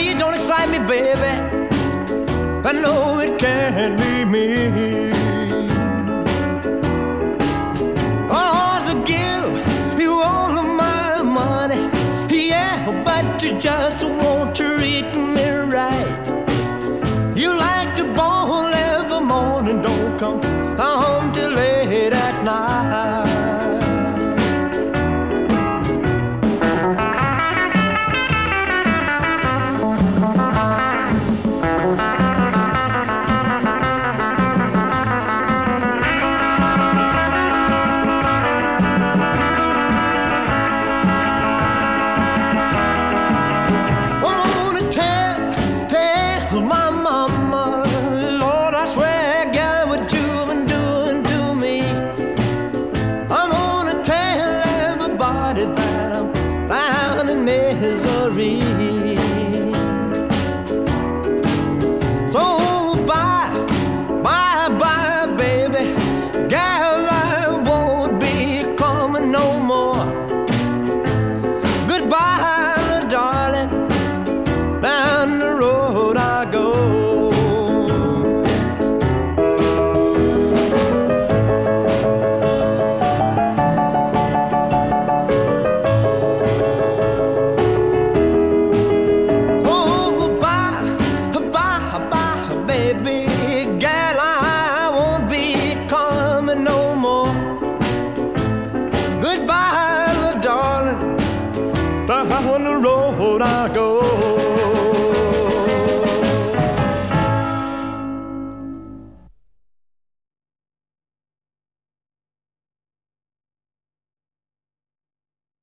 please don't excite me, baby. I know it can't be me. Oh, to give you all of my money, yeah, but you just won't treat me right. You like to ball every morning, don't come home till late at night. So bye, bye, bye, baby. Gal, I won't be coming no more. Goodbye, darling. Down the road I go. On the road I go.